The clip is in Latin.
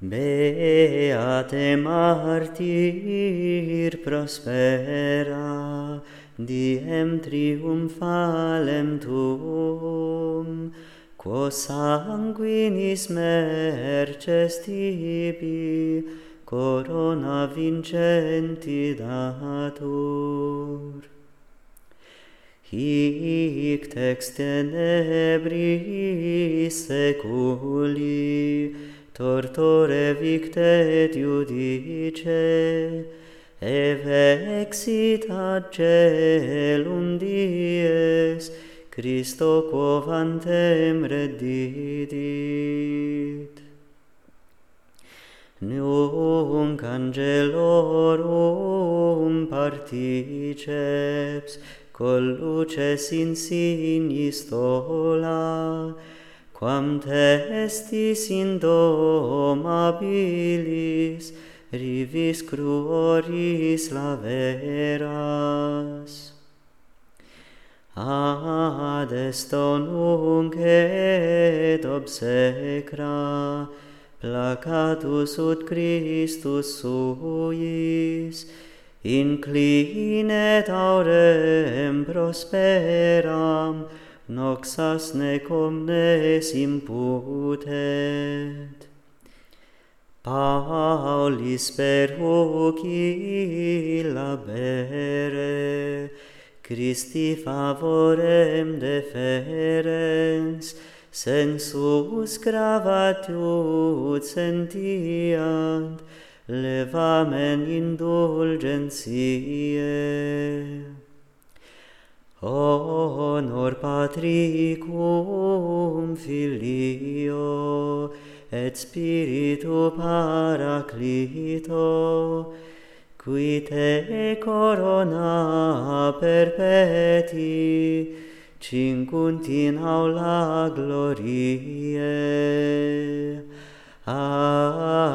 Beate martyr prospera, diem triumphalem tuum, quo sanguinis merces tibi corona vincenti datur. Hic tex tenebris seculi, tortore victet iudice, evexit ad caelum dies, Christo quo vantem reddidit. Nunc angelorum particeps, col luces insignis stola, quam testis indomabilis, rivis cruoris laveras. Ad esto nunc et obsecra, placatus ut Christus suis, inclinet aurem prosperam, noxas nec omnes imputet. Paulis perhuci labere, Christi favorem deferens, sensus gravatiud sentiant, levamen indulgentiae. Honor Patri cum Filio et Spiritu Paraclito, qui te corona perpeti cingunt in aula gloriae. Amen.